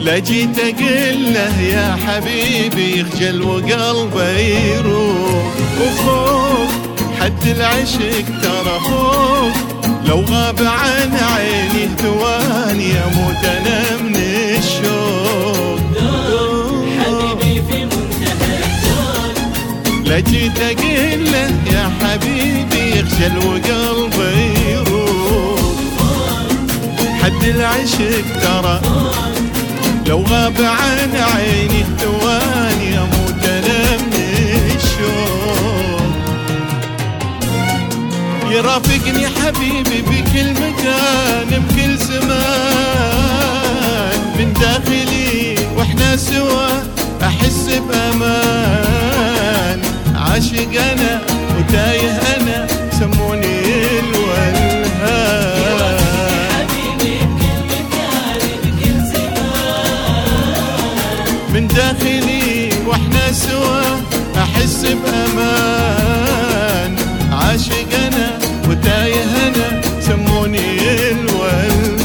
لا جيت اقول له يا حبيبي يخجل وقلبه يروح، وفوق حد العشق ترى فوق، لو غاب عن عيني ثواني اموت انا من الشوق. حبيبي في منتهى الدور، لا جيت اقول له يا حبيبي يخجل وقلبه يروح، حد العشق ترى لو غاب عن عيني ثواني اموت انا من الشوق. يرافقني حبيبي بكل مكان بكل زمان، من داخلي واحنا سوا احس بامان، عاشق انا وتايه انا سموني الولهان. من داخلي واحنا سوا احس بامان، عاشق انا وتايه انا سموني الولهان.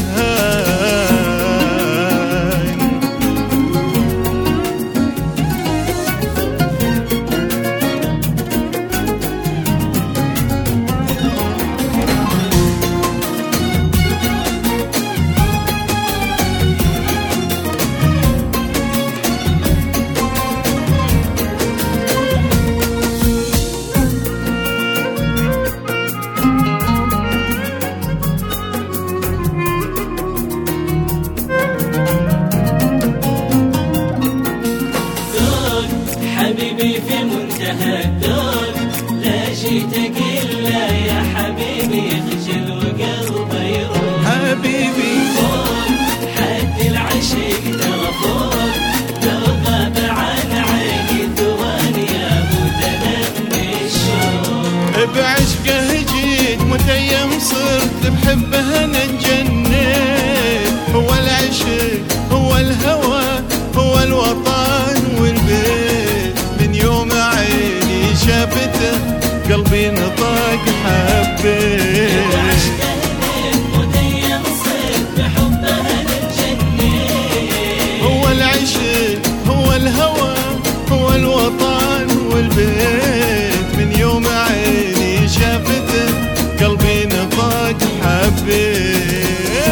حبيبي في منتهى الدور، لا جيت اقول له يا حبيبي يخجل وقلبه يروح. حبيبي فوق حد العشق ترى فوق، لو غاب عن عيني ثواني اموت انا من الشوق. بعشقه جيت متيم صرت بحبه انا انجنيت، هو العشق هو الهوى هو الوطن والبيت، من يوم عيني شافته قلبي نطق حبيت. بعشقه متيم صرت بحبه انا انجنيت، هو العشق هو الهوى هو الوطن والبيت، من يوم عيني شافته قلبي نطق حبيت.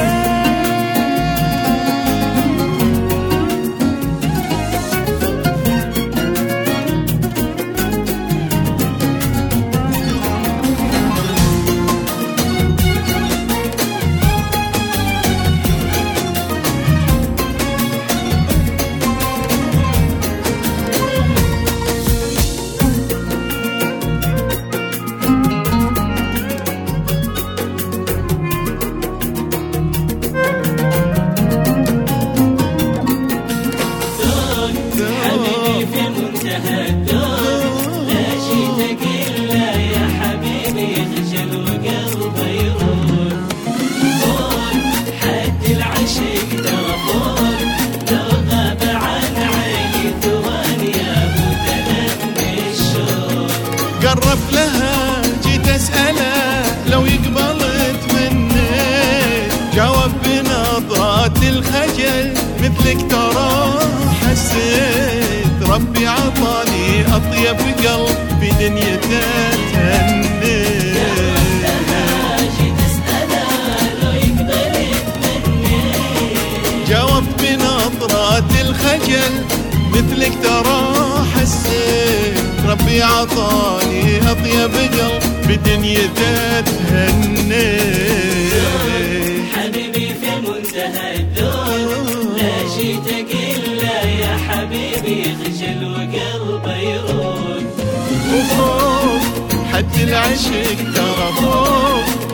حبيبي في منتهى الدور، لا جيت اقول له يا حبيبي يخجل وقلبه يروح. فوق حد العشق ترى فوق، لو غاب عن عيني ثواني اموت انا من الشوق. قرب لها جيت اساله لو يقبلت مني، جاوب بنظرات الخجل مثلك ترى حسيت، ربي عطاني اطيب قلب في دنيته تهني. جيت اساله لو يقبلت مني، جاوب بنظرات الخجل مثلك ترى حسيت، ربي عطاني اطيب قلب بدنيته تهني. حبيبي في منتهى الدور، لا جيت اقول له يا حبيبي يخجل وقلبه يروح. وفوق حد العشق ترى فوق،